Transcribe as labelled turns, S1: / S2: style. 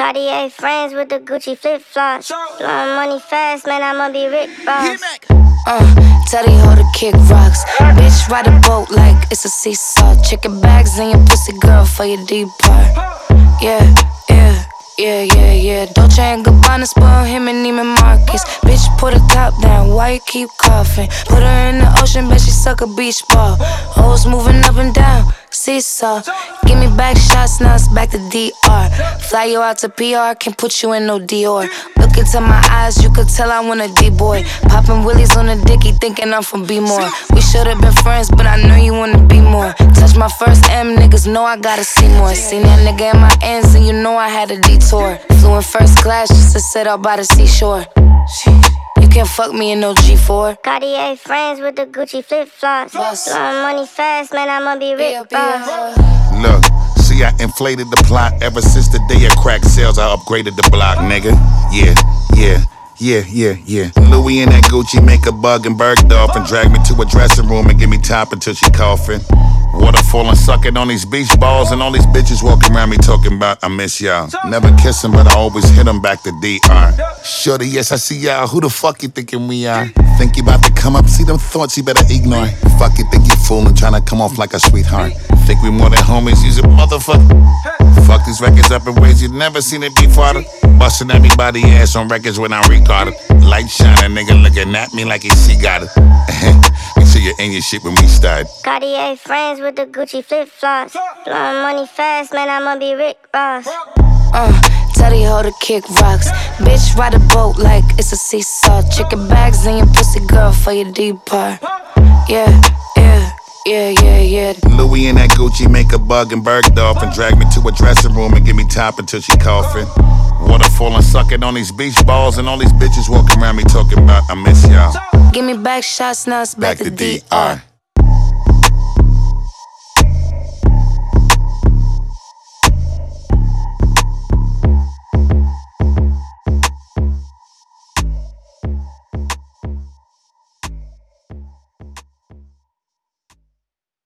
S1: Cartier frames with the Gucci flip-flops. Blowing money fast, man, I'ma be Rick Ross.
S2: Tell the hoe to kick rocks. Bitch, ride a boat like it's a seesaw. Chicken bags in your pussy, girl, for your deep part. Yeah. Dolce and Gabbana spoil him and Neiman Marcus. Bitch, put her top down, why you keep coughing? Put her in the ocean, bet she suck a beach ball. Hoes moving up and down, seesaw. Give me back shots, now it's back to DR. Fly you out to PR, can't put you in no Dior. Look into my eyes, you could tell I want a D-boy. Popping willies on the dicky, thinking I'm from B-more. We should've been friends, but I know you wanna be more. Touch my first M, niggas know I gotta see more. Seen that nigga in my ends, and you know I had a detour. Flew in first class just to sit out by the seashore. You can't fuck me in no G4.
S1: Cartier frames with the Gucci flip-flops. Blowing money fast, man, I'ma be Rick Ross.
S3: Look, see, I inflated the plot ever since the day of crack sales. I upgraded the block, nigga. Yeah. Louis and that Gucci make a bug and Bergdorf and drag me to a dressing room and give me top until she coughing. Waterfall and sucking on these beach balls and all these bitches walking around me talking about I miss y'all. Never kiss them, but I always hit them back to DR. Shorty, yes, I see y'all. Who the fuck you thinking we are? Think you about to come up, see them thoughts you better ignore. Fuck you, think you fooling, trying to come off like a sweetheart. Think we more than homies, use a motherfucker. Fuck these records up in ways you've never seen it before. Busting everybody ass on records when I recorded. Light shining, nigga looking at me like he got it. Make sure you're in your shit when we start.
S1: Cartier frames with the Gucci flip-flops. Blowing money fast, man, I'ma be Rick Ross.
S2: Tell the hoe to kick rocks. Bitch, ride a boat like it's a seesaw. Chicken bags in your pussy, girl, for your deep part. Yeah.
S3: Louis and that Gucci make a bug and Bergdorf and drag me to a dressing room and give me top until she coughing. Waterfall and sucking on these beach balls and all these bitches walking around me talking about I miss y'all.
S2: Give me back shots, now it's back to DR.